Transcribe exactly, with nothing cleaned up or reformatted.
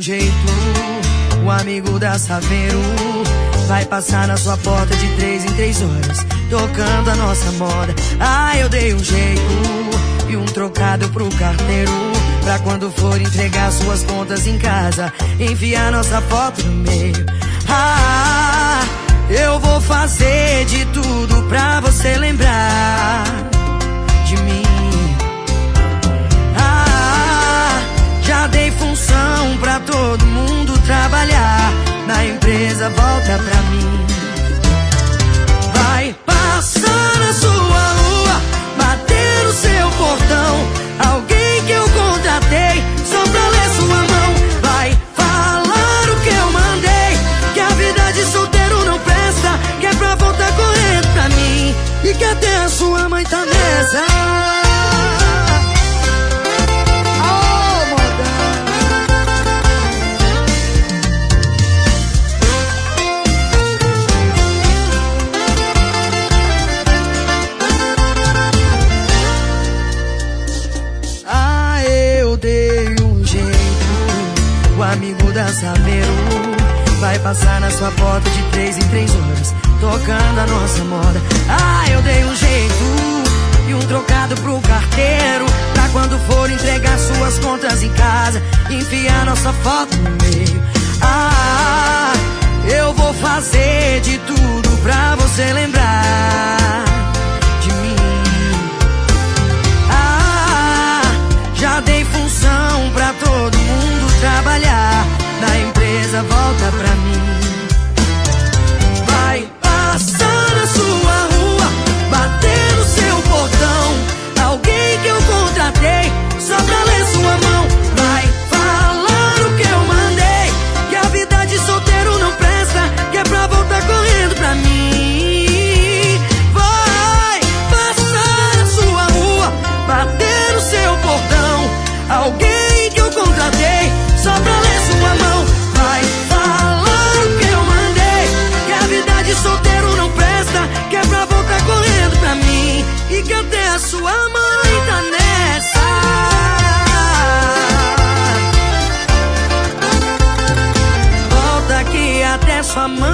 jeito, o amigo da Saveiro vai passar na sua porta de três em três horas, tocando a nossa moda. Ah, eu dei um jeito e um trocado pro carteiro, pra quando for entregar suas contas em casa, enfiar nossa foto no meio. Ah, eu vou fazer de tudo pra você lembrar de mim. Ah, já dei função pra todo mundo trabalhar, na empresa volta pra mim. Vai passar na sua rua, bater no seu portão, alguém que eu contratei só pra ler sua mão. Vai falar o que eu mandei, que a vida de solteiro não presta, que é pra voltar correndo pra mim, e que até a sua mãe tá nessa. O amigo da Saveiro vai passar na sua porta de três em três horas, tocando a nossa moda. Ah, eu dei um jeito e um trocado pro carteiro, pra quando for entregar suas contas em casa, enfiar nossa foto no meio. Ah, eu vou fazer de tudo pra você lembrar de mim. Ah, já dei função pra todo mundo trabalhar, na empresa volta pra mim. Vai passar na sua rua, bater no seu portão, alguém que eu contratei só pra ler sua mão. Vai falar o que eu mandei, que a vida de solteiro não presta, que é pra voltar correndo pra mim. Vai passar na sua rua, bater no seu portão, alguém que eu contratei só pra ler sua mão. Vai falar o que eu mandei, que a vida de solteiro não presta, que é pra voltar correndo pra mim, e que até a sua mãe tá nessa. Volta aqui até sua mãe